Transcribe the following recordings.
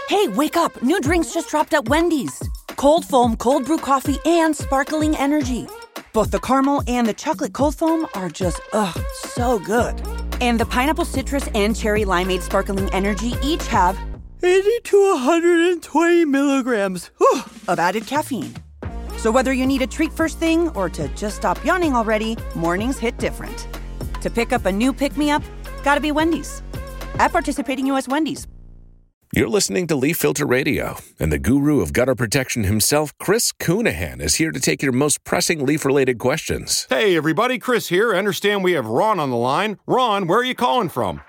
Hey, wake up. New drinks just dropped at Wendy's. Cold foam, cold brew coffee, and sparkling energy. Both the caramel and the chocolate cold foam are just, so good. And the pineapple citrus and cherry limeade sparkling energy each have 80 to 120 milligrams of added caffeine. So whether you need a treat first thing or to just stop yawning already, mornings hit different. To pick up a new pick-me-up, gotta be Wendy's. At participating U.S. Wendy's. You're listening to Leaf Filter Radio, and the guru of gutter protection himself, Chris Coonahan, is here to take your most pressing leaf-related questions. Hey, everybody, Chris here. I understand we have Ron on the line. Ron, where are you calling from?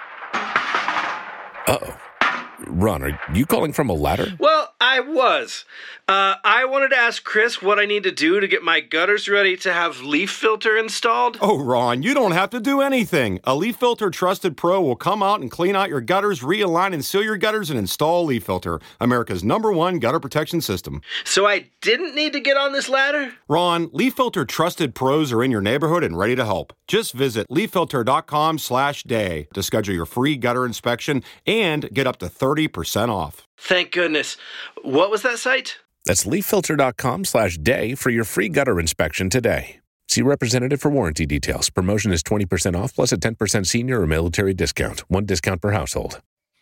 Uh-oh. Ron, are you calling from a ladder? Well, I was. I wanted to ask Chris what I need to do to get my gutters ready to have Leaf Filter installed. Oh, Ron, you don't have to do anything. A Leaf Filter Trusted Pro will come out and clean out your gutters, realign and seal your gutters, and install Leaf Filter, America's #1 gutter protection system. So I didn't need to get on this ladder? Ron, Leaf Filter Trusted Pros are in your neighborhood and ready to help. Just visit leaffilter.com/day to schedule your free gutter inspection and get up to 30% off. Thank goodness. What was that site? That's leaffilter.com/day for your free gutter inspection today. See representative for warranty details. Promotion is 20% off plus a 10% senior or military discount. One discount per household.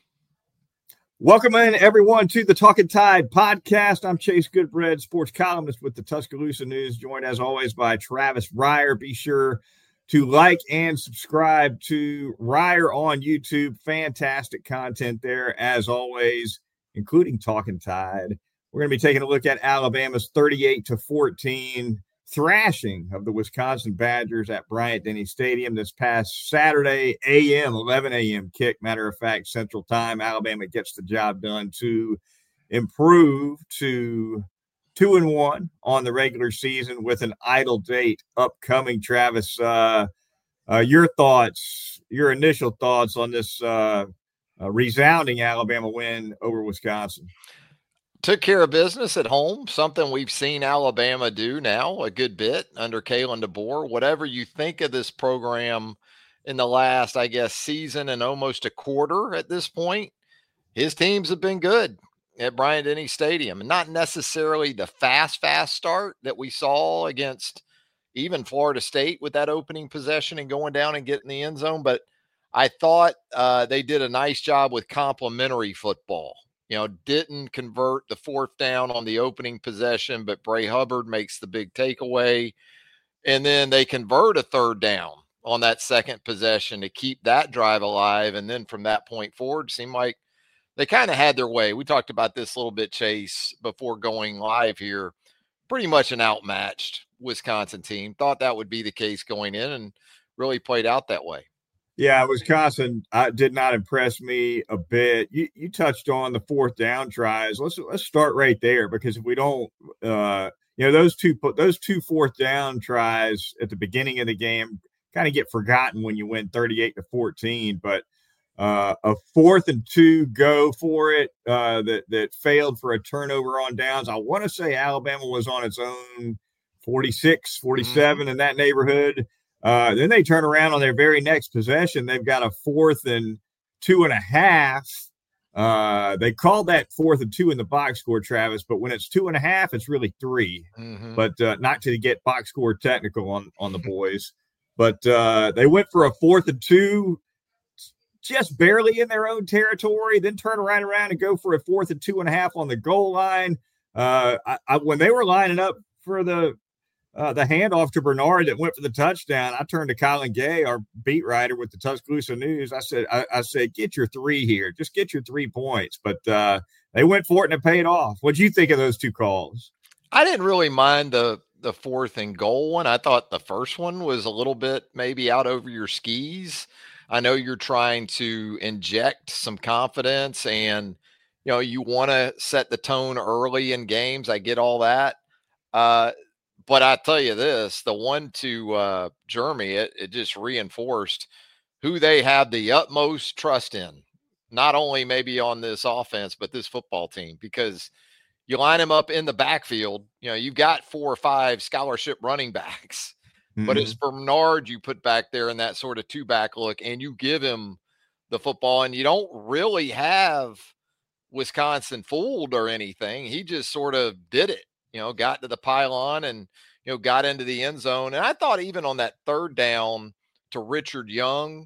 Welcome in, everyone, to the Talking Tide podcast. I'm Chase Goodbread, sports columnist with the Tuscaloosa News, joined as always by Travis Reier. Be sure to like and subscribe to Reier on YouTube. Fantastic content there, as always, including Talking Tide. We're going to be taking a look at Alabama's 38-14 thrashing of the Wisconsin Badgers at Bryant-Denny Stadium this past Saturday, 11 a.m. kick. Matter of fact, Central Time, Alabama gets the job done to improve to 2-1 on the regular season with an idle date upcoming. Travis, your thoughts, your initial thoughts on this resounding Alabama win over Wisconsin? Took care of business at home, something we've seen Alabama do now a good bit under Kalen DeBoer. Whatever you think of this program in the last, I guess, season and almost a quarter at this point, his teams have been good at Bryant-Denny Stadium. And not necessarily the fast start that we saw against even Florida State with that opening possession and going down and getting the end zone. But I thought they did a nice job with complementary football. You know, didn't convert the fourth down on the opening possession, but Bray Hubbard makes the big takeaway. And then they convert a third down on that second possession to keep that drive alive. And then from that point forward, seemed like they kind of had their way. We talked about this a little bit, Chase, before going live here. Pretty much an outmatched Wisconsin team. Thought that would be the case going in and really played out that way. Yeah, Wisconsin did not impress me a bit. You touched on the fourth down tries. Let's start right there, because if we don't, those two fourth down tries at the beginning of the game kind of get forgotten when you win 38-14. But a 4th and 2 go for it that failed for a turnover on downs. I want to say Alabama was on its own 46, 47 in that neighborhood. Then they turn around on their very next possession. They've got a 4th and 2.5. They called that 4th and 2 in the box score, Travis, but when it's 2.5, it's really 3. But not to get box score technical on the boys. But they went for a 4th and 2, just barely in their own territory, then turn around and go for a 4th and 2.5 on the goal line. When they were lining up for the handoff to Bernard that went for the touchdown, I turned to Colin Gay, our beat writer with the Tuscaloosa News. I said, get your 3 here. Just get your 3 points. But they went for it and it paid off. What'd you think of those two calls? I didn't really mind the 4th and goal one. I thought the first one was a little bit maybe out over your skis. I know you're trying to inject some confidence and, you want to set the tone early in games. I get all that. But I tell you this, the one to Jeremy, it just reinforced who they have the utmost trust in, not only maybe on this offense, but this football team, because you line them up in the backfield. You've got 4 or 5 scholarship running backs, but it's Bernard you put back there in that sort of 2-back look, and you give him the football, and you don't really have Wisconsin fooled or anything. He just sort of did it, got to the pylon and, got into the end zone. And I thought even on that third down to Richard Young,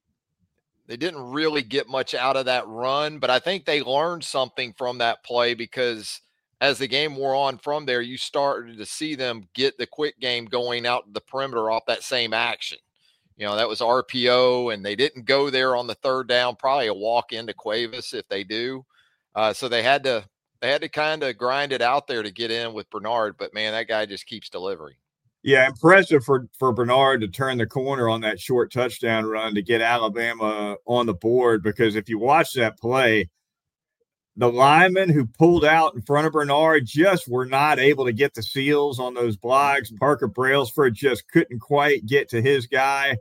they didn't really get much out of that run, but I think they learned something from that play, because as the game wore on from there, you started to see them get the quick game going out to the perimeter off that same action. That was RPO, and they didn't go there on the third down, probably a walk into Cuevas if they do. So they had to kind of grind it out there to get in with Bernard, but man, that guy just keeps delivering. Yeah, impressive for Bernard to turn the corner on that short touchdown run to get Alabama on the board, because if you watch that play, the linemen who pulled out in front of Bernard just were not able to get the seals on those blocks. Parker Brailsford just couldn't quite get to his guy.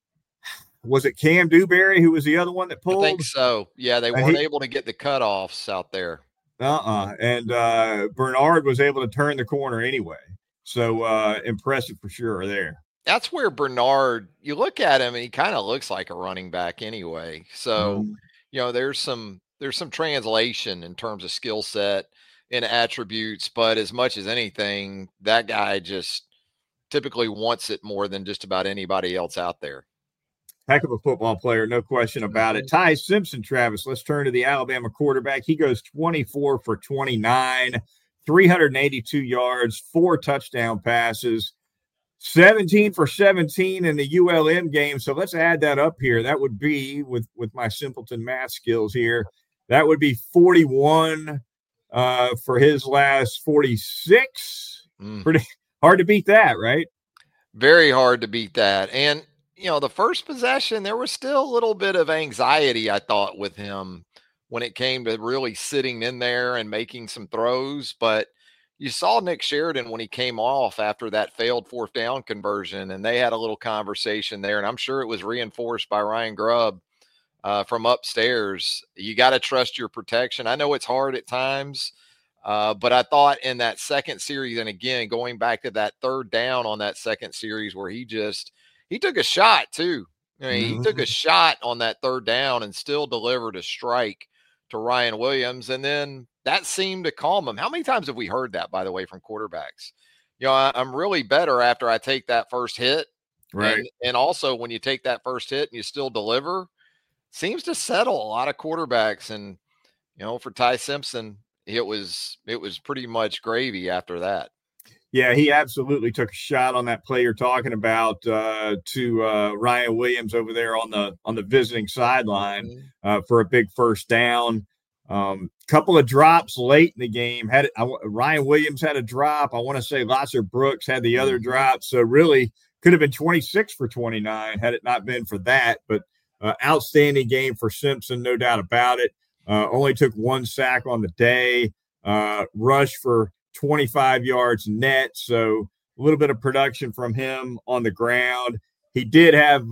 Was it Cam Dewberry who was the other one that pulled? I think so. Yeah, they weren't able to get the cutoffs out there. And Bernard was able to turn the corner anyway. So impressive for sure there. That's where Bernard, you look at him and he kind of looks like a running back anyway. So, there's some translation in terms of skill set and attributes, but as much as anything, that guy just typically wants it more than just about anybody else out there. Heck of a football player, no question about it. Ty Simpson, Travis, let's turn to the Alabama quarterback. He goes 24 for 29, 382 yards, 4 touchdown passes, 17 for 17 in the ULM game. So let's add that up here. That would be, with my simpleton math skills here, that would be 41 for his last 46. Pretty hard to beat that, right? Very hard to beat that. And, the first possession, there was still a little bit of anxiety, I thought, with him when it came to really sitting in there and making some throws. But you saw Nick Sheridan when he came off after that failed 4th down conversion, and they had a little conversation there. And I'm sure it was reinforced by Ryan Grubb from upstairs. You got to trust your protection. I know it's hard at times, but I thought in that second series, and again, going back to that third down on that second series where he took a shot too. He took a shot on that third down and still delivered a strike to Ryan Williams. And then that seemed to calm him. How many times have we heard that, by the way, from quarterbacks? I'm really better after I take that first hit. Right. And also when you take that first hit and you still deliver, seems to settle a lot of quarterbacks. And, for Ty Simpson, it was pretty much gravy after that. Yeah, he absolutely took a shot on that play you're talking about to Ryan Williams over there on the visiting sideline for a big first down. Couple of drops late in the game. Ryan Williams had a drop. I want to say Lotzer Brooks had the other drop. So really could have been 26 for 29 had it not been for that. But outstanding game for Simpson, no doubt about it. Only took 1 sack on the day. Rushed for 25 yards net, so a little bit of production from him on the ground. He did have,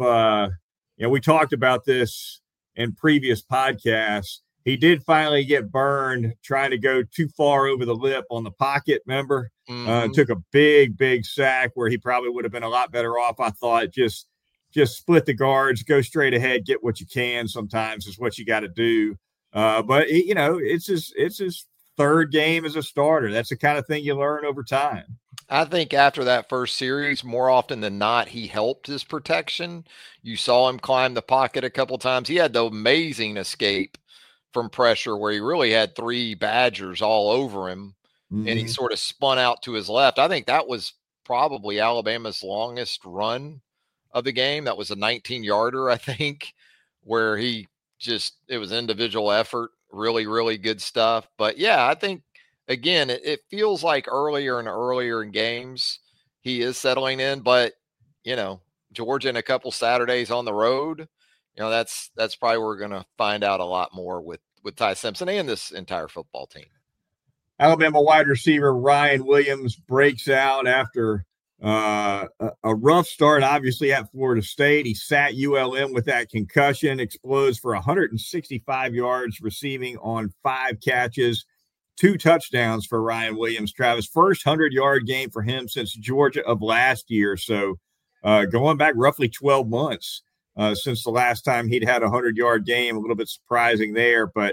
we talked about this in previous podcasts. He did finally get burned trying to go too far over the lip on the pocket, remember? Took a big sack where he probably would have been a lot better off, I thought. Just split the guards, go straight ahead, get what you can sometimes is what you got to do. But, it's his third game as a starter. That's the kind of thing you learn over time. I think after that first series, more often than not, he helped his protection. You saw him climb the pocket a couple times. He had the amazing escape from pressure where he really had 3 Badgers all over him, and he sort of spun out to his left. I think that was probably Alabama's longest run of the game. That was a 19-yarder, I think, where it was individual effort. Really, really good stuff. But yeah, I think, again, it feels like earlier and earlier in games, he is settling in. But, Georgia in a couple Saturdays on the road, that's probably where we're going to find out a lot more with Ty Simpson and this entire football team. Alabama wide receiver Ryan Williams breaks out after a rough start, obviously, at Florida State. He sat ULM with that concussion, explodes for 165 yards receiving on 5 catches, 2 touchdowns for Ryan Williams. Travis, first 100-yard game for him since Georgia of last year. So going back roughly 12 months since the last time he'd had a 100-yard game, a little bit surprising there. But,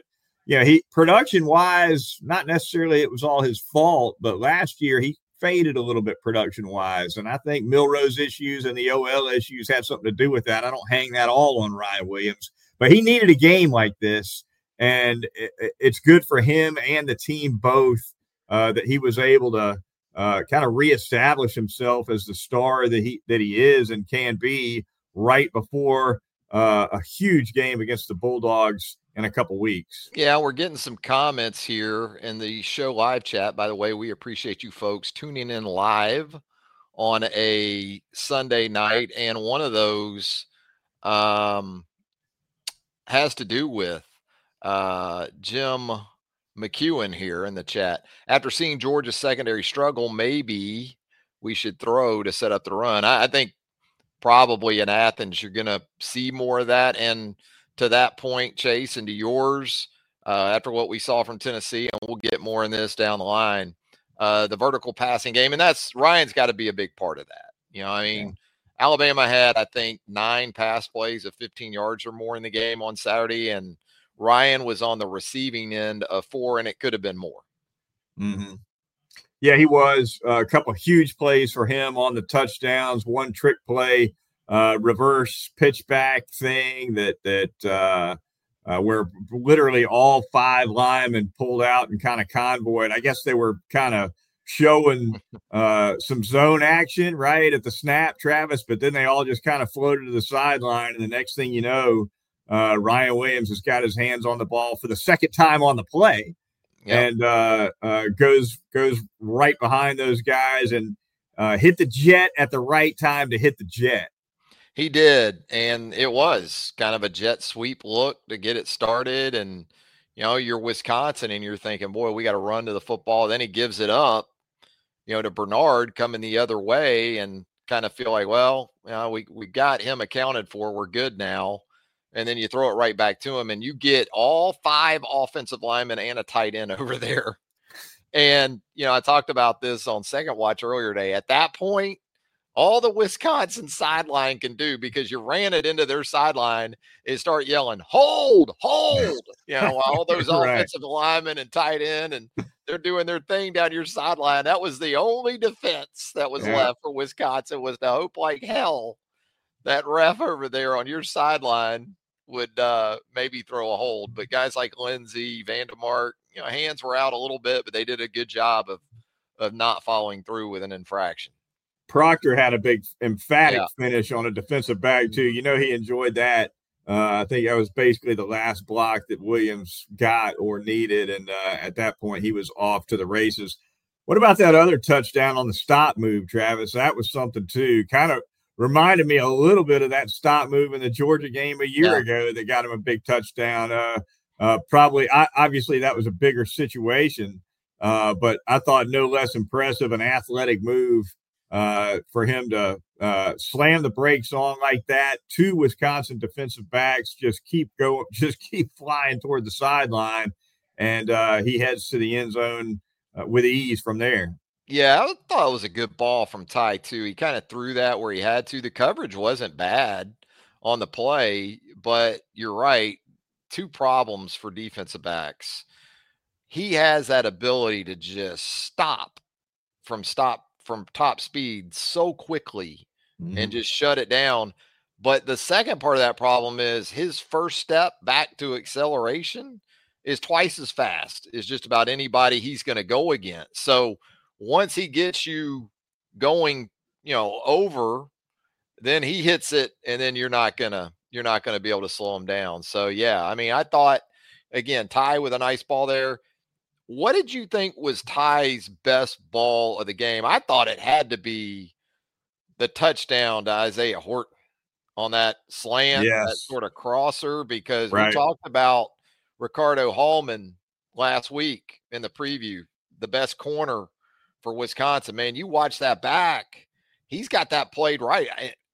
he production wise, not necessarily it was all his fault, but last year he faded a little bit production wise. And I think Milrose issues and the OL issues had something to do with that. I don't hang that all on Ryan Williams, but he needed a game like this. And it's good for him and the team both that he was able to kind of reestablish himself as the star that he is and can be right before a huge game against the Bulldogs in a couple weeks. Yeah, we're getting some comments here in the show live chat. By the way, we appreciate you folks tuning in live on a Sunday night. And one of those has to do with Jim McEwen here in the chat. After seeing Georgia's secondary struggle, maybe we should throw to set up the run. I think probably in Athens, you're going to see more of that. And to that point, Chase, and to yours, after what we saw from Tennessee, and we'll get more in this down the line, the vertical passing game. And Ryan's got to be a big part of that. Alabama had, I think, 9 pass plays of 15 yards or more in the game on Saturday, and Ryan was on the receiving end of 4, and it could have been more. Mm-hmm. Yeah, he was. A couple of huge plays for him on the touchdowns, one trick play, reverse pitchback thing that where literally all 5 linemen pulled out and kind of convoyed. I guess they were kind of showing some zone action right at the snap, Travis, but then they all just kind of floated to the sideline, and the next thing you know, Ryan Williams has got his hands on the ball for the second time on the play. Yep. And goes right behind those guys and hit the jet at the right time to hit the jet. He did, and it was kind of a jet sweep look to get it started. And, you're Wisconsin, and you're thinking, boy, we got to run to the football. Then he gives it up, to Bernard coming the other way, and kind of feel like, well, we got him accounted for. We're good now. And then you throw it right back to him, and you get all 5 offensive linemen and a tight end over there. And, I talked about this on Second Watch earlier today. At that point, all the Wisconsin sideline can do, because you ran it into their sideline, is start yelling, hold, while all those right. offensive linemen and tight end, and they're doing their thing down your sideline. That was the only defense that was left for Wisconsin, was to hope like hell that ref over there on your sideline would maybe throw a hold. But guys like Lindsey, Vandermark, hands were out a little bit, but they did a good job of not following through with an infraction. Proctor had a big emphatic finish on a defensive back too. He enjoyed that. I think that was basically the last block that Williams got or needed. And at that point, he was off to the races. What about that other touchdown on the stop move, Travis? That was something too. Kind of reminded me a little bit of that stop move in the Georgia game a year ago that got him a big touchdown. Obviously that was a bigger situation, but I thought no less impressive, an athletic move for him to slam the brakes on like that. 2 Wisconsin defensive backs just keep flying toward the sideline, and he heads to the end zone with ease from there. Yeah, I thought it was a good ball from Ty, too. He kind of threw that where he had to. The coverage wasn't bad on the play, but you're right. 2 problems for defensive backs. He has that ability to just stop from top speed so quickly and just shut it down. But the second part of that problem is his first step back to acceleration is twice as fast as just about anybody he's going to go against. So once he gets you going, over, then he hits it, and then you're not gonna be able to slow him down. So yeah, I thought, again, Ty with a nice ball there. What did you think was Ty's best ball of the game? I thought it had to be the touchdown to Isaiah Horton on that slant, that sort of crosser, because we talked about Ricardo Hallman last week in the preview, the best corner for Wisconsin. Man, you watch that back, he's got that played right.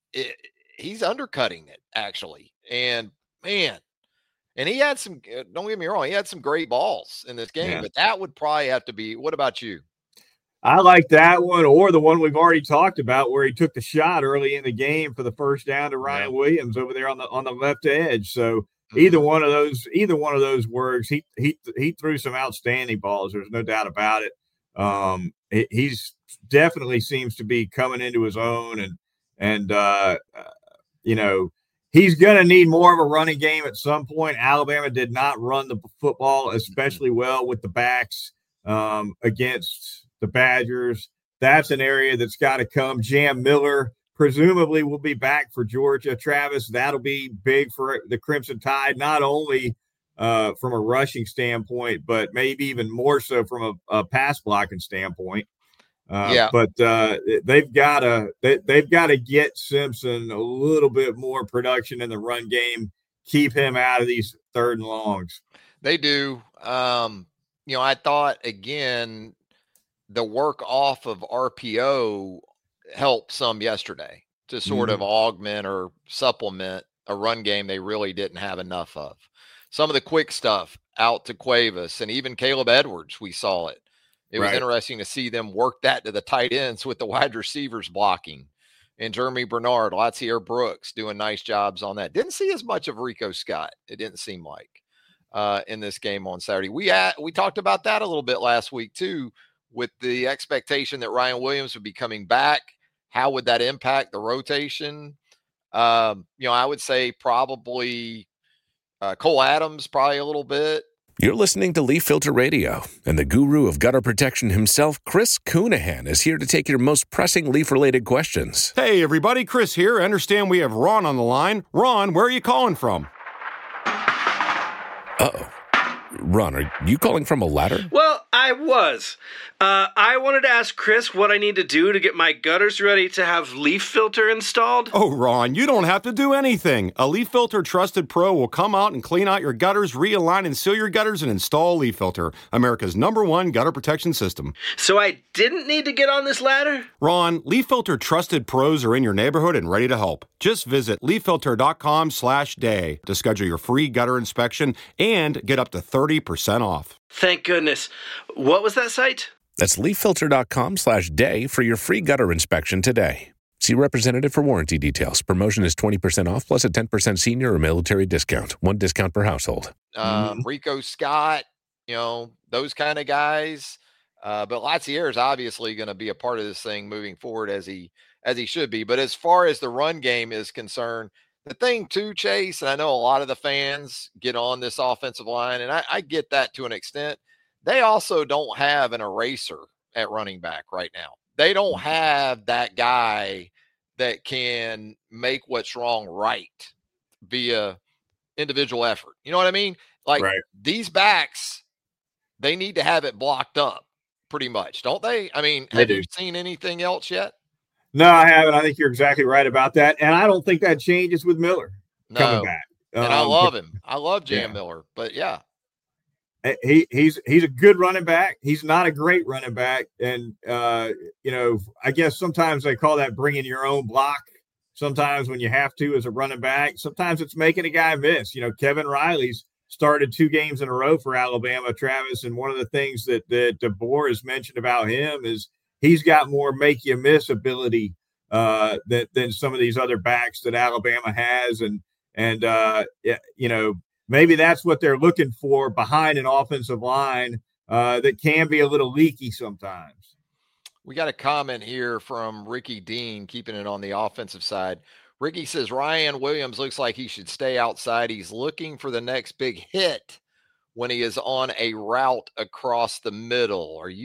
He's undercutting it, actually. And man, and he had some, don't get me wrong, he had some great balls in this game, but that would probably have to be. What about you? I like that one, or the one we've already talked about where he took the shot early in the game for the first down to Ryan Williams over there on the left edge. So either one of those works. He threw some outstanding balls. There's no doubt about it. He's definitely seems to be coming into his own, and he's going to need more of a running game at some point. Alabama did not run the football especially well with the backs against the Badgers. That's an area that's got to come. Jam Miller presumably will be back for Georgia. Travis, that'll be big for the Crimson Tide, not only from a rushing standpoint, but maybe even more so from a pass blocking standpoint. But they've got to get Simpson a little bit more production in the run game, keep him out of these third and longs. They do. I thought again, the work off of RPO helped some yesterday to sort of augment or supplement a run game they really didn't have enough of. Some of the quick stuff out to Cuevas and even Caleb Edwards, we saw it. It was interesting to see them work that to the tight ends with the wide receivers blocking. And Jeremy Bernard, Latsier Brooks doing nice jobs on that. Didn't see as much of Rico Scott, it didn't seem like, in this game on Saturday. We talked about that a little bit last week too, with the expectation that Ryan Williams would be coming back. How would that impact the rotation? I would say probably Cole Adams, probably a little bit. You're listening to Leaf Filter Radio, and the guru of gutter protection himself, Chris Coonahan, is here to take your most pressing leaf-related questions. Hey, everybody, Chris here. I understand we have Ron on the line. Ron, where are you calling from? Uh-oh. Ron, are you calling from a ladder? Well, I was. I wanted to ask Chris what I need to do to get my gutters ready to have Leaf Filter installed. Oh, Ron, you don't have to do anything. A Leaf Filter Trusted Pro will come out and clean out your gutters, realign and seal your gutters, and install Leaf Filter, America's #1 gutter protection system. So I didn't need to get on this ladder? Ron, Leaf Filter Trusted Pros are in your neighborhood and ready to help. Just visit leaffilter.com/day to schedule your free gutter inspection and get up to 30% off. Thank goodness. What was that site? That's leaffilter.com/day for your free gutter inspection today. See representative for warranty details. Promotion is 20% off plus a 10% senior or military discount. One discount per household. Rico Scott, those kind of guys. But Latsier is obviously going to be a part of this thing moving forward as he should be. But as far as the run game is concerned, the thing too, Chase, and I know a lot of the fans get on this offensive line, and I get that to an extent. They also don't have an eraser at running back right now. They don't have that guy that can make what's wrong right via individual effort. You know what I mean? These backs, they need to have it blocked up pretty much, don't they? I mean, have you seen anything else yet? No, I haven't. I think you're exactly right about that. And I don't think that changes with Miller coming back. And I love him. I love Jam Miller, but yeah. He's a good running back. He's not a great running back. And, I guess sometimes they call that bringing your own block. Sometimes when you have to as a running back, sometimes it's making a guy miss. Kevin Riley's started 2 games in a row for Alabama, Travis. And one of the things that DeBoer has mentioned about him is he's got more make you miss ability than some of these other backs that Alabama has. And maybe that's what they're looking for behind an offensive line that can be a little leaky sometimes. We got a comment here from Ricky Dean, keeping it on the offensive side. Ricky says, Ryan Williams looks like he should stay outside. He's looking for the next big hit when he is on a route across the middle. Are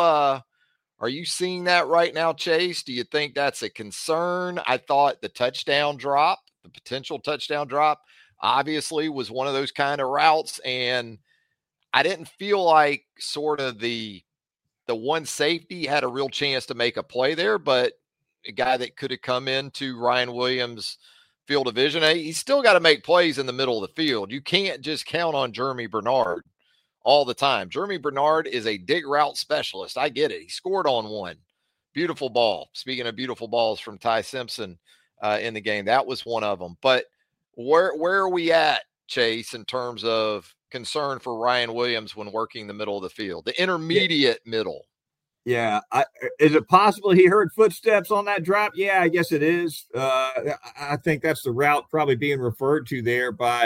you seeing that right now, Chase? Do you think that's a concern? I thought the potential touchdown drop, obviously was one of those kind of routes. And I didn't feel like sort of the one safety had a real chance to make a play there, but a guy that could have come into Ryan Williams' field of vision, he's still got to make plays in the middle of the field. You can't just count on Jeremy Bernard all the time. Jeremy Bernard is a dig route specialist. I get it. He scored on one. Beautiful ball. Speaking of beautiful balls from Ty Simpson in the game, that was one of them. But where are we at, Chase, in terms of concern for Ryan Williams when working the middle of the field, the intermediate middle? Yeah. Is it possible he heard footsteps on that drop? Yeah, I guess it is. I think that's the route probably being referred to there by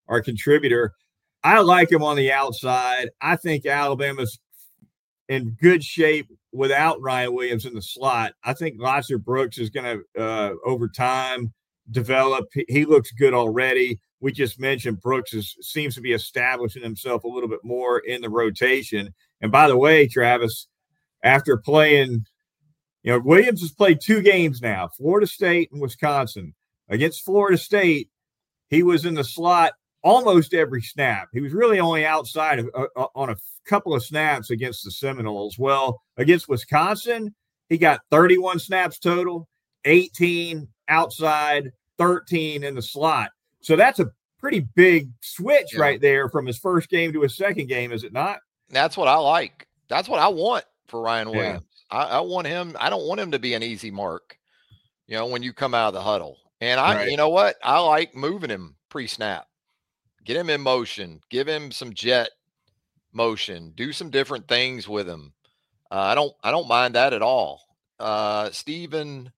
our contributor. I like him on the outside. I think Alabama's in good shape without Ryan Williams in the slot. I think Lotzer Brooks is going to, over time, develop. He looks good already. We just mentioned Brooks seems to be establishing himself a little bit more in the rotation. And by the way, Travis, after playing, Williams has played 2 games now, Florida State and Wisconsin. Against Florida State, he was in the slot almost every snap. He was really only outside on a couple of snaps against the Seminoles. Well, against Wisconsin, he got 31 snaps total, 18 outside, 13 in the slot. So that's a pretty big switch right there from his first game to his second game, is it not? That's what I like. That's what I want for Ryan Williams. I want him. I don't want him to be an easy mark, when you come out of the huddle. And you know what? I like moving him pre-snap. Get him in motion. Give him some jet motion. Do some different things with him. I don't mind that at all. Stephen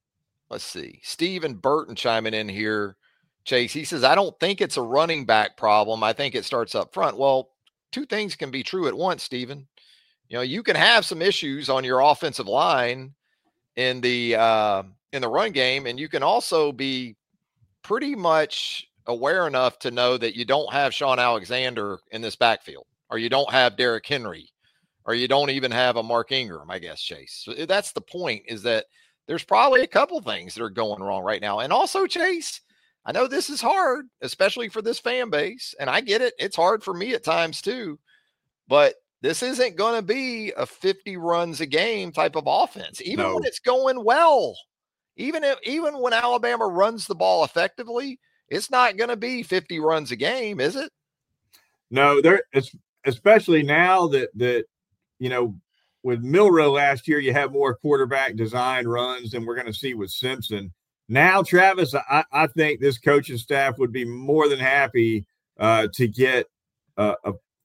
Burton chiming in here. Chase, he says, I don't think it's a running back problem. I think it starts up front. Well, 2 things can be true at once, Stephen. You can have some issues on your offensive line in the run game, and you can also be pretty much aware enough to know that you don't have Sean Alexander in this backfield, or you don't have Derrick Henry, or you don't even have a Mark Ingram, I guess, Chase. So that's the point, is that there's probably a couple things that are going wrong right now. And also, Chase, I know this is hard, especially for this fan base, and I get it. It's hard for me at times too, but this isn't going to be a 50 runs a game type of offense, even when it's going well. Even when Alabama runs the ball effectively, it's not going to be 50 runs a game, is it? No, especially now that with Milroe last year, you have more quarterback design runs than we're going to see with Simpson. Now, Travis, I think this coaching staff would be more than happy to get a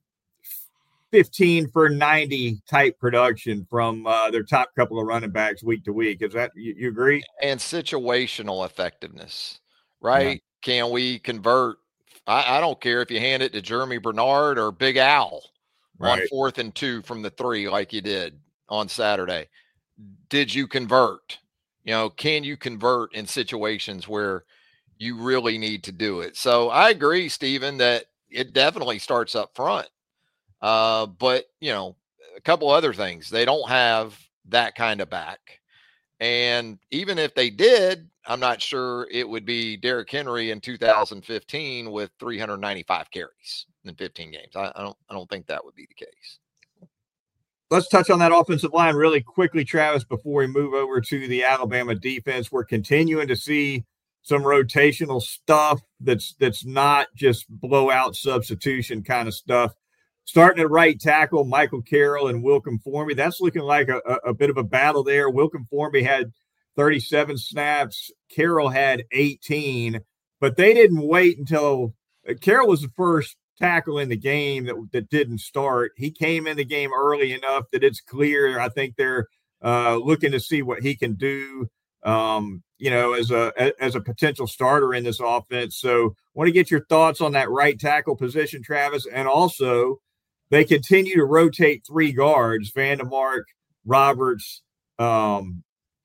15 for 90 type production from their top couple of running backs week to week. Is that you agree? And situational effectiveness, right? Yeah. Can we convert? I don't care if you hand it to Jeremy Bernard or Big Al on 4th and 2 from the 3 like you did on Saturday. Did you convert? Can you convert in situations where you really need to do it? So I agree, Stephen, that it definitely starts up front. But, a couple other things. They don't have that kind of back. And even if they did, I'm not sure it would be Derrick Henry in 2015 with 395 carries in 15 games. I don't think that would be the case. Let's touch on that offensive line really quickly, Travis, before we move over to the Alabama defense. We're continuing to see some rotational stuff that's not just blowout substitution kind of stuff. Starting at right tackle, Michael Carroll and Wilkin Formby. That's looking like a bit of a battle there. Wilkin Formby had 37 snaps. Carroll had 18, but they didn't wait until Carroll was the first tackle in the game that didn't start. He came in the game early enough that it's clear. I think they're looking to see what he can do, as a potential starter in this offense. So I want to get your thoughts on that right tackle position, Travis. And also they continue to rotate 3 guards, Vandemark, Roberts, and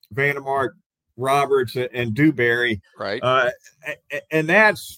Dewberry. Right. And that's,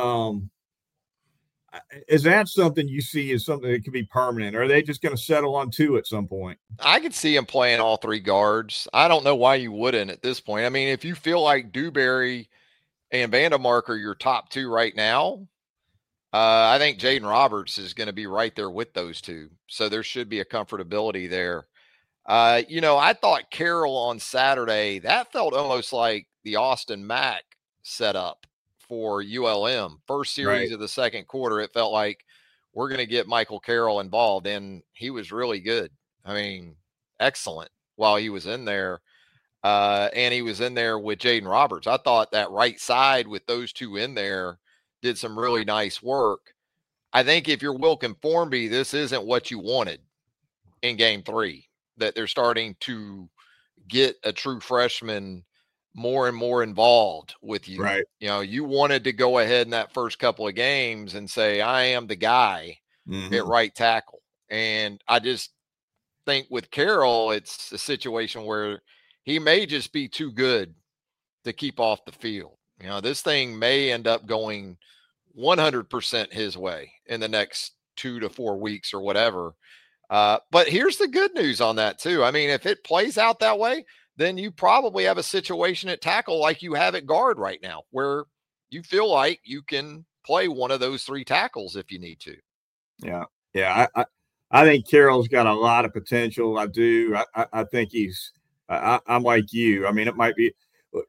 is that something you see as something that could be permanent? Or are they just going to settle on 2 at some point? I could see him playing all 3 guards. I don't know why you wouldn't at this point. I mean, if you feel like Dewberry and Vandemark are your top 2 right now, I think Jaden Roberts is going to be right there with those 2. So there should be a comfortability there. I thought Carroll on Saturday, that felt almost like the Austin Mack setup for ULM. First series of the second quarter, it felt like we're going to get Michael Carroll involved, and he was really good. I mean, excellent while he was in there. And he was in there with Jaden Roberts. I thought that right side with those 2 in there did some really nice work. I think if you're Wilkin Formby, this isn't what you wanted in game 3, that they're starting to get a true freshman more and more involved with you. Right. You know, you wanted to go ahead in that first couple of games and say, I am the guy at right tackle. And I just think with Carroll, it's a situation where he may just be too good to keep off the field. You know, this thing may end up going 100% his way in the next 2 to 4 weeks or whatever. But here's the good news on that too. I mean, if it plays out that way, then you probably have a situation at tackle like you have at guard right now, where you feel like you can play one of those 3 tackles if you need to. Yeah. Yeah. I think Carroll's got a lot of potential. I do. I think I'm like you. I mean, it might be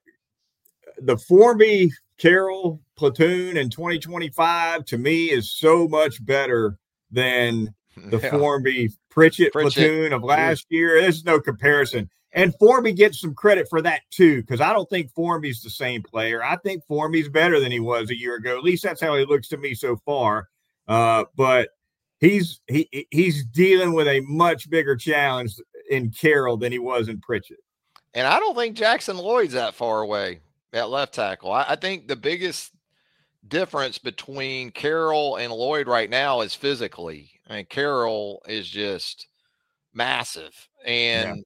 the Formby Carroll platoon in 2025 to me is so much better than the Formby Pritchett platoon of last year. There's no comparison. And Formby gets some credit for that too, because I don't think Formby's the same player. I think Formby's better than he was a year ago. At least that's how he looks to me so far. But he's dealing with a much bigger challenge in Carroll than he was in Pritchett. And I don't think Jackson Lloyd's that far away at left tackle. I think the biggest difference between Carroll and Lloyd right now is physically. I mean, Carroll is just massive and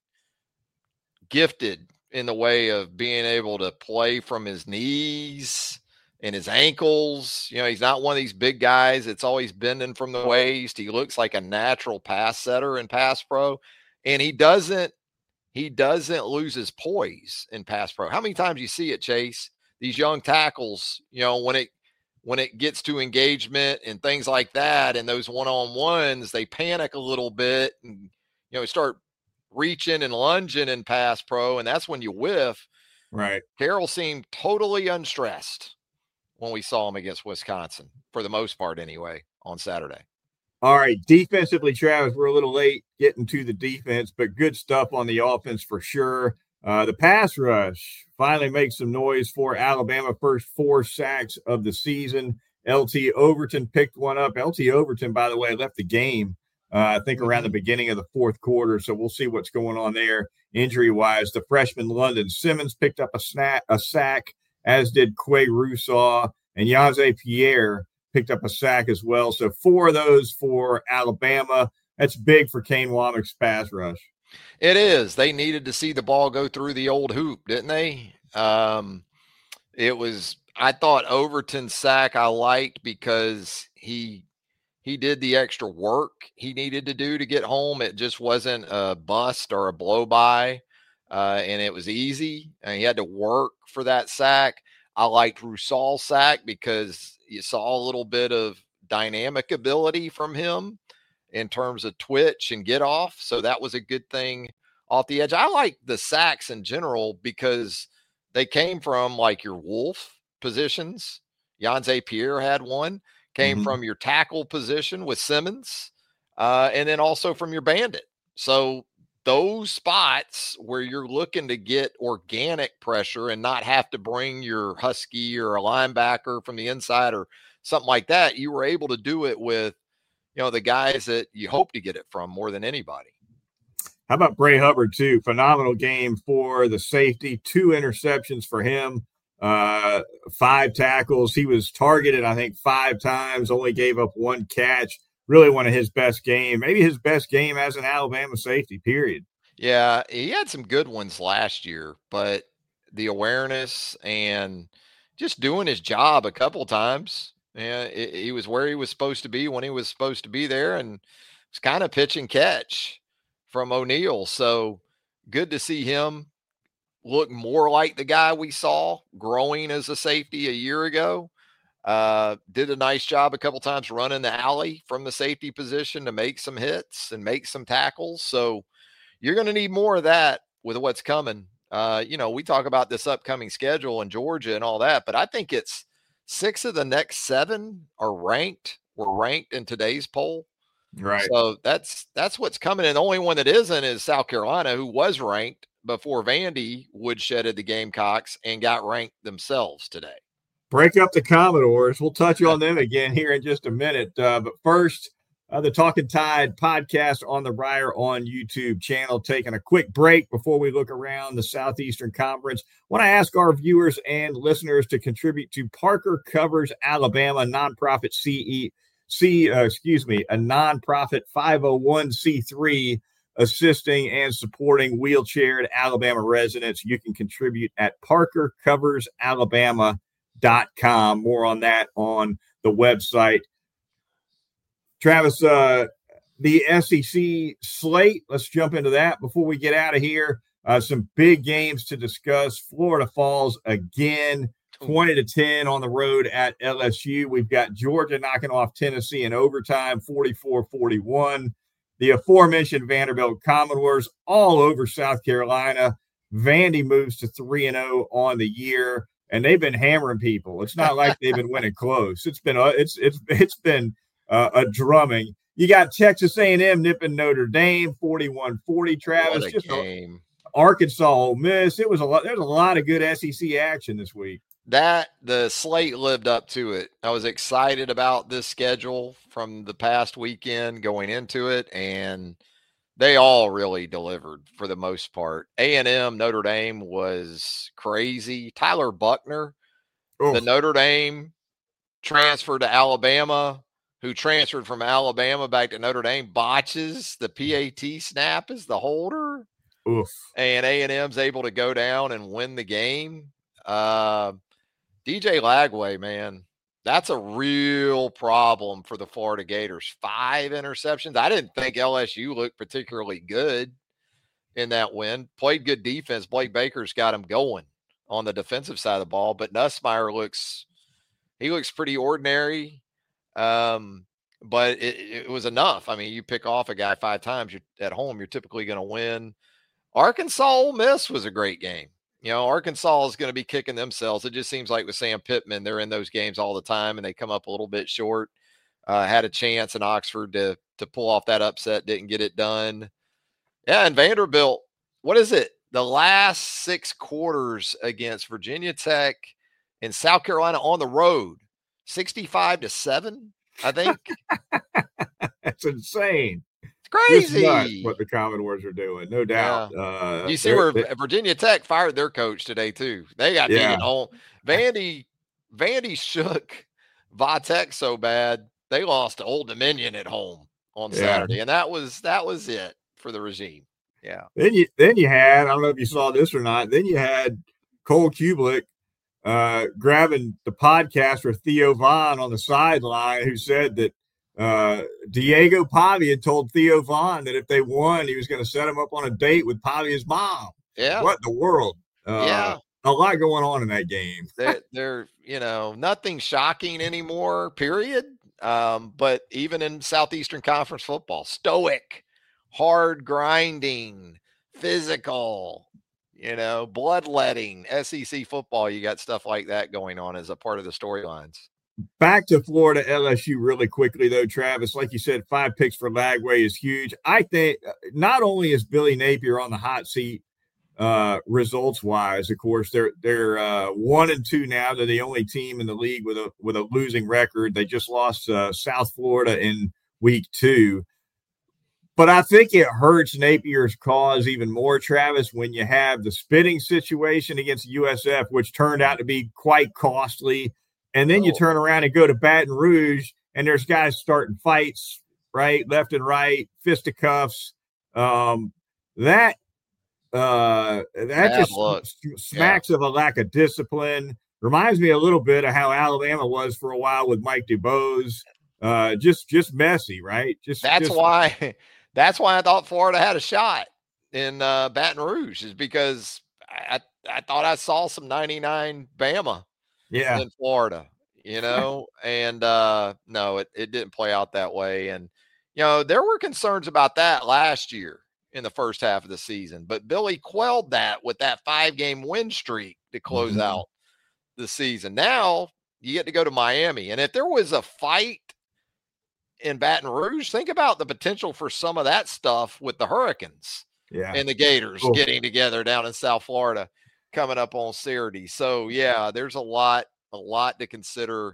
gifted in the way of being able to play from his knees and his ankles. You know, he's not one of these big guys that's always bending from the waist. He looks like a natural pass setter in pass pro, and he doesn't lose his poise in pass pro. How many times you see it, Chase? These young tackles, you know, when it gets to engagement and things like that, and those one-on-ones, they panic a little bit and, you know, start reaching and lunging in pass pro, and that's when you whiff. Right. Carroll seemed totally unstressed when we saw him against Wisconsin, for the most part anyway, on Saturday. All right, defensively, Travis, we're a little late getting to the defense, but good stuff on the offense for sure. The pass rush finally makes some noise for Alabama. First 4 sacks of the season. LT Overton picked one up. LT Overton, by the way, left the game, I think, around the beginning of the 4th quarter, so we'll see what's going on there injury-wise. The freshman London Simmons picked up a sack, as did Quay Rousseau, and Yaze Pierre picked up a sack as well. So 4 of those for Alabama. That's big for Kane Wommack's pass rush. It is. They needed to see the ball go through the old hoop, didn't they? I thought Overton's sack I liked because he did the extra work he needed to do to get home. It just wasn't a bust or a blow by, and it was easy. And he had to work for that sack. I liked Rousseau's sack because you saw a little bit of dynamic ability from him in terms of twitch and get off. So that was a good thing off the edge. I like the sacks in general because they came from like your Wolf positions. Yaze Pierre had one, came from your tackle position with Simmons, and then also from your bandit. So those spots where you're looking to get organic pressure and not have to bring your Husky or a linebacker from the inside or something like that, you were able to do it with, you know, the guys that you hope to get it from more than anybody. How about Bray Hubbard, too? Phenomenal game for the safety. 2 interceptions for him, 5 tackles. He was targeted, I think, 5 times, only gave up 1 catch. Really one of his best games, maybe his best game as an Alabama safety, period. Yeah, he had some good ones last year, but the awareness and just doing his job a couple times, he was where he was supposed to be when he was supposed to be there, and it's kind of pitch and catch from O'Neal. So good to see him look more like the guy we saw growing as a safety a year ago. Did a nice job a couple times running the alley from the safety position to make some hits and make some tackles. So you're going to need more of that with what's coming. You know, we talk about this upcoming schedule in Georgia and all that, but I think it's 6 of the next 7 were ranked in today's poll. Right. So that's what's coming. And the only one that isn't is South Carolina, who was ranked before Vandy woodshedded the Gamecocks and got ranked themselves today. Break up the Commodores. We'll touch on them again here in just a minute. But first, the Talking Tide podcast on the Briar on YouTube channel. Taking a quick break before we look around the Southeastern Conference. I want to ask our viewers and listeners to contribute to Parker Covers Alabama, a nonprofit a nonprofit 501c3 assisting and supporting wheelchaired Alabama residents. You can contribute at parkercoversalabama.com. More on that on the website. Travis, the SEC slate, let's jump into that before we get out of here. Some big games to discuss. Florida falls again, 20-10 on the road at LSU. We've got Georgia knocking off Tennessee in overtime, 44-41. The aforementioned Vanderbilt Commodores all over South Carolina. Vandy moves to 3-0 on the year, and they've been hammering people. It's not like they've been winning close. It's been a drumming. You got Texas A&M nipping Notre Dame 41-40. Travis, what a game. Arkansas Ole Miss. There's a lot of good SEC action this week. The slate lived up to it. I was excited about this schedule from the past weekend going into it, and they all really delivered for the most part. A&M Notre Dame was crazy. Tyler Buckner, the Notre Dame transfer to Alabama, who transferred from Alabama back to Notre Dame, botches the PAT snap as the holder. Oof. And A&M's able to go down and win the game. DJ Lagway, man, that's a real problem for the Florida Gators. 5 interceptions. I didn't think LSU looked particularly good in that win. Played good defense. Blake Baker's got him going on the defensive side of the ball, but Nussmeier looks pretty ordinary. But it was enough. I mean, you pick off a guy 5 times, you're at home, you're typically going to win. Arkansas Ole Miss was a great game. You know, Arkansas is going to be kicking themselves. It just seems like with Sam Pittman, they're in those games all the time, and they come up a little bit short. Had a chance in Oxford to pull off that upset, didn't get it done. Yeah, and Vanderbilt, what is it? The last 6 quarters against Virginia Tech and South Carolina on the road, 65-7, I think. That's insane. Crazy what the Commodores are doing, no doubt. Yeah. You see where Virginia Tech fired their coach today too. They got beaten home. Vandy shook Vitek so bad they lost to Old Dominion at home on Saturday, and that was it for the regime. Yeah. Then you had, I don't know if you saw this or not. Then you had Cole Kublik grabbing the podcaster Theo Vaughn on the sideline, who said that Diego Pavia told Theo Vaughn that if they won, he was going to set him up on a date with Pavia's mom. Yeah. What in the world? A lot going on in that game. They're nothing shocking anymore, period. But even in Southeastern Conference football, stoic, hard grinding, physical, bloodletting, SEC football, you got stuff like that going on as a part of the storylines. Back to Florida LSU really quickly, though, Travis. Like you said, 5 picks for Lagway is huge. I think not only is Billy Napier on the hot seat results-wise, of course, they're 1-2 now. They're the only team in the league with a losing record. They just lost South Florida in week 2. But I think it hurts Napier's cause even more, Travis, when you have the spitting situation against USF, which turned out to be quite costly. And then you turn around and go to Baton Rouge, and there's guys starting fights, right, left and right, fisticuffs. That just smacks of a lack of discipline. Reminds me a little bit of how Alabama was for a while with Mike DuBose. Just messy, right? That's why I thought Florida had a shot in Baton Rouge, is because I thought I saw some 99 Bama. Yeah, in Florida, and no, it didn't play out that way. And, there were concerns about that last year in the first half of the season, but Billy quelled that with that 5-game win streak to close out the season. Now you get to go to Miami. And if there was a fight in Baton Rouge, think about the potential for some of that stuff with the Hurricanes and the Gators getting together down in South Florida coming up on Saturday. So there's a lot to consider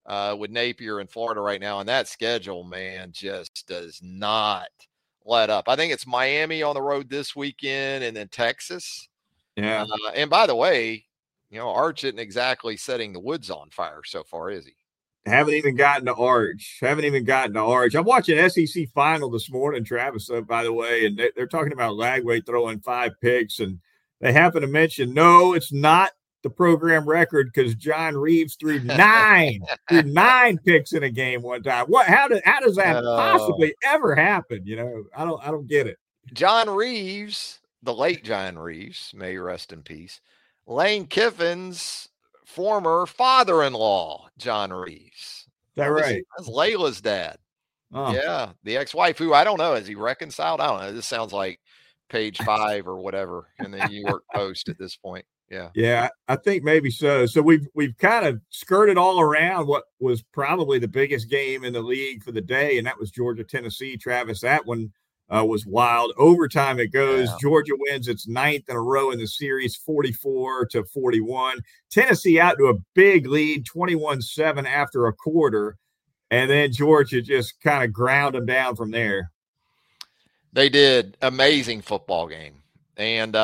with Napier in Florida right now. And that schedule, man, just does not let up. I think it's Miami on the road this weekend and then Texas. Yeah. And by the way, Arch isn't exactly setting the woods on fire so far, is he? Haven't even gotten to Arch. I'm watching SEC final this morning, Travis, by the way, and they're talking about Lagway throwing 5 picks, and they happen to mention, no, it's not the program record because John Reeves threw 9 picks in a game one time. How does that possibly ever happen? I don't get it. John Reeves, the late John Reeves, may rest in peace, Lane Kiffin's former father-in-law, John Reeves. Is that right? That's Layla's dad. Oh. Yeah, the ex-wife, who I don't know, is he reconciled? I don't know. This sounds like page 5 or whatever in the New York Post at this point. Yeah, I think maybe so. So we've kind of skirted all around what was probably the biggest game in the league for the day, and that was Georgia-Tennessee. Travis, that one was wild. Overtime it goes. Yeah. Georgia wins its 9th in a row in the series, 44-41. Tennessee out to a big lead, 21-7 after a quarter, and then Georgia just kind of ground them down from there. They did. Amazing football game. And,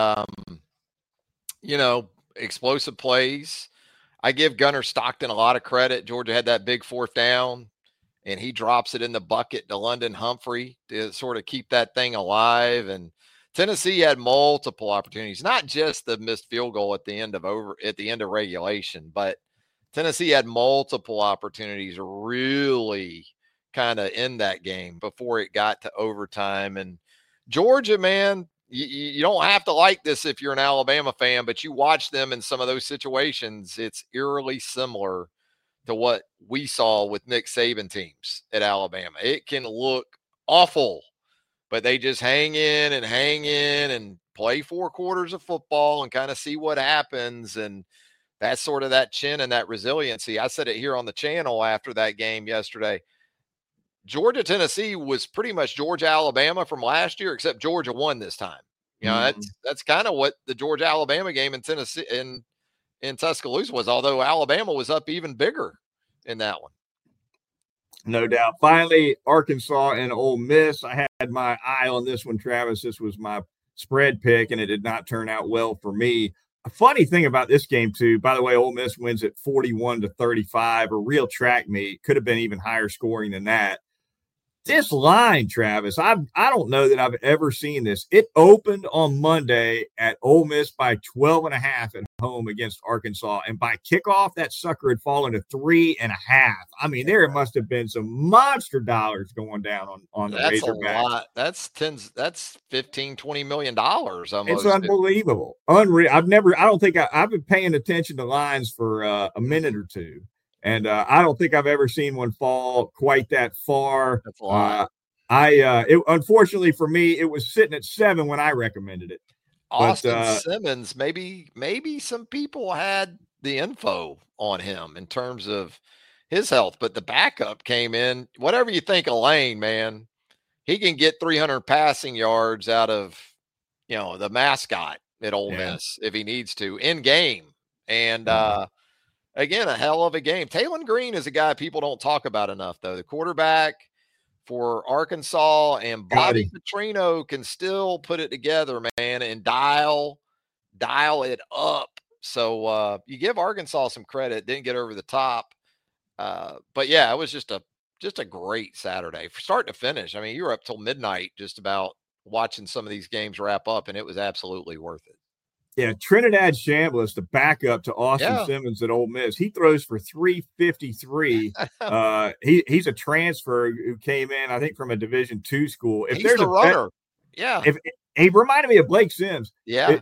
explosive plays. I give Gunnar Stockton a lot of credit. Georgia had that big 4th down, and he drops it in the bucket to London Humphrey to sort of keep that thing alive. And Tennessee had multiple opportunities, not just the missed field goal at the end of regulation, but Tennessee had multiple opportunities to really kind of end that game before it got to overtime. And Georgia, man, you don't have to like this if you're an Alabama fan, but you watch them in some of those situations, it's eerily similar to what we saw with Nick Saban teams at Alabama. It can look awful, but they just hang in and play 4 quarters of football and kind of see what happens. And that's sort of that chin and that resiliency. I said it here on the channel after that game yesterday. Georgia, Tennessee was pretty much Georgia, Alabama from last year, except Georgia won this time. That's kind of what the Georgia, Alabama game in Tennessee in Tuscaloosa was, although Alabama was up even bigger in that one. No doubt. Finally, Arkansas and Ole Miss. I had my eye on this one, Travis. This was my spread pick, and it did not turn out well for me. A funny thing about this game, too, by the way, Ole Miss wins at 41-35, a real track meet. Could have been even higher scoring than that. This line, Travis, I don't know that I've ever seen this. It opened on Monday at Ole Miss by 12.5 at home against Arkansas. And by kickoff, that sucker had fallen to 3.5. I mean, there must have been some monster dollars going down on the Razorbacks. That's a lot. That's $15-20 million almost. It's unbelievable. Unreal. I've been paying attention to lines for a minute or two. And I don't think I've ever seen one fall quite that far. That's a lot. Unfortunately for me, it was sitting at 7 when I recommended it. Austin Simmons, maybe some people had the info on him in terms of his health, but the backup came in. Whatever you think of Lane, man, he can get 300 passing yards out of the mascot at Ole Miss if he needs to in game. And again, a hell of a game. Taylon Green is a guy people don't talk about enough, though. The quarterback for Arkansas, and Bobby Petrino can still put it together, man, and dial it up. So you give Arkansas some credit. Didn't get over the top. But, yeah, it was just a great Saturday. From start to finish, I mean, you were up till midnight just about watching some of these games wrap up, and it was absolutely worth it. Yeah, Trinidad Chambliss, the backup to Austin Simmons at Ole Miss, he throws for 353. He's a transfer who came in, I think, from a Division II school. He's there's the runner. If he reminded me of Blake Sims. Yeah.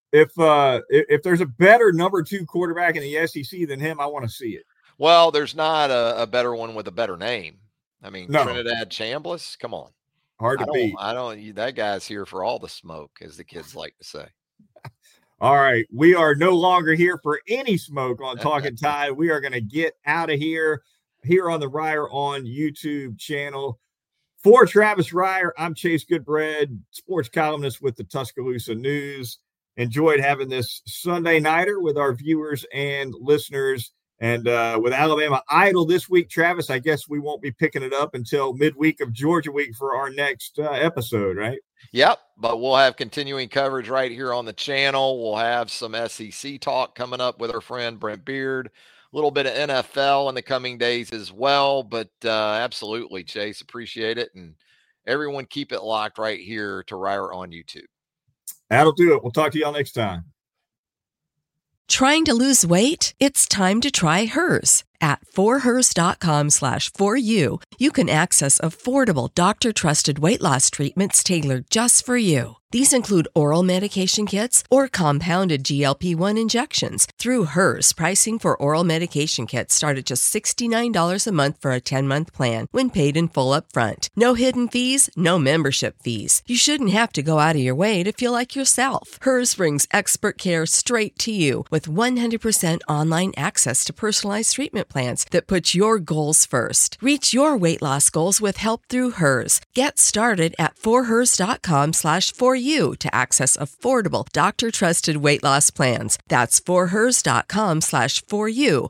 If there's a better number 2 quarterback in the SEC than him, I want to see it. Well, there's not a better one with a better name. I mean, no. Trinidad Chambliss, come on. Hard to beat. That guy's here for all the smoke, as the kids like to say. All right, we are no longer here for any smoke on Talking Tide. We are going to get out of here on the Ryer on YouTube channel. For Travis Ryer, I'm Chase Goodbread, sports columnist with the Tuscaloosa News. Enjoyed having this Sunday nighter with our viewers and listeners. And with Alabama idle this week, Travis, I guess we won't be picking it up until midweek of Georgia week for our next episode, right? Yep, but we'll have continuing coverage right here on the channel. We'll have some SEC talk coming up with our friend Brent Beard, a little bit of NFL in the coming days as well. But absolutely, Chase, appreciate it. And everyone keep it locked right here to Ryder on YouTube. That'll do it. We'll talk to y'all next time. Trying to lose weight? It's time to try Hers. At forhers.com/4u, you can access affordable, doctor-trusted weight loss treatments tailored just for you. These include oral medication kits or compounded GLP-1 injections. Through Hers, pricing for oral medication kits start at just $69 a month for a 10-month plan when paid in full upfront. No hidden fees, no membership fees. You shouldn't have to go out of your way to feel like yourself. Hers brings expert care straight to you with 100% online access to personalized treatment plans that put your goals first. Reach your weight loss goals with help through Hers. Get started at forhers.com/4u to access affordable, doctor-trusted weight loss plans. That's forhers.com/4u,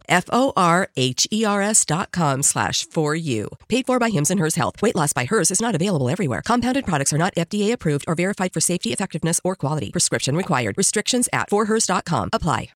forhers.com/4u. Paid for by Hims and Hers Health. Weight loss by Hers is not available everywhere. Compounded products are not FDA approved or verified for safety, effectiveness, or quality. Prescription required. Restrictions at forhers.com apply.